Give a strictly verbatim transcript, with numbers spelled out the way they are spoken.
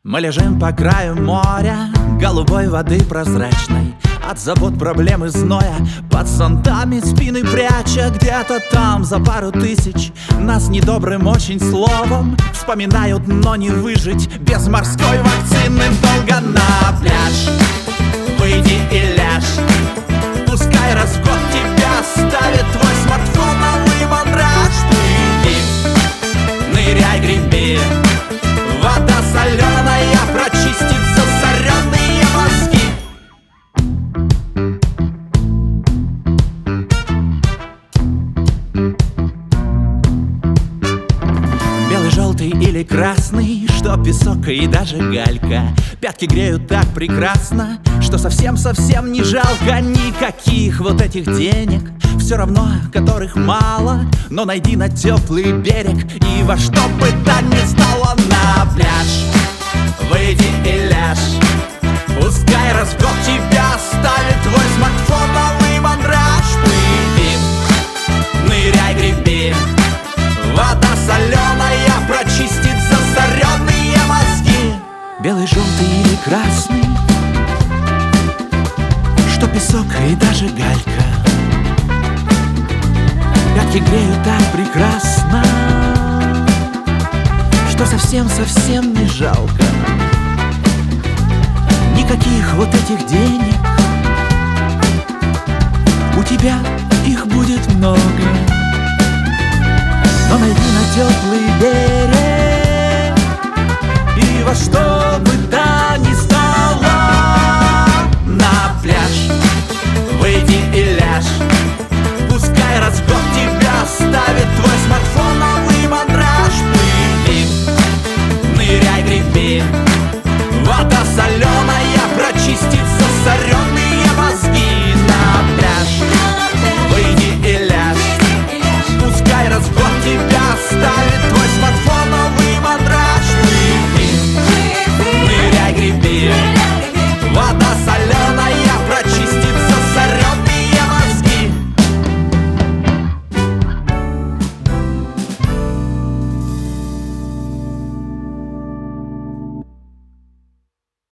Мы лежим по краю моря, голубой воды прозрачной, от забот, проблем и зноя, под зонтами спины пряча. Где-то там за пару тысяч нас недобрым очень словом вспоминают, но не выжить без морской вакцины. Долго на пляж выйди и ляжь, пускай раз в год тебя ставит твой смартфон на лимонраж. Плыви, ныряй, греби, вода соленая прочистит засоренные мозги. Белый, желтый или красный, что песок и даже галька, пятки греют так прекрасно, что совсем-совсем не жалко никаких вот этих денег, все равно которых мало. Но найди на теплый берег и во что бы то ни стало на пляж выйди и ляжь, пускай раз в год тебя ставит твой смартфон на лимонраж. Плыви, ныряй, греби, вода соленая прочистит засоренные мозги. Белый, желтый или красный, что песок и даже галька, пятки греют так прекрасно, что совсем-совсем не жалко никаких вот этих денег. У тебя их будет много, но найди на теплый берег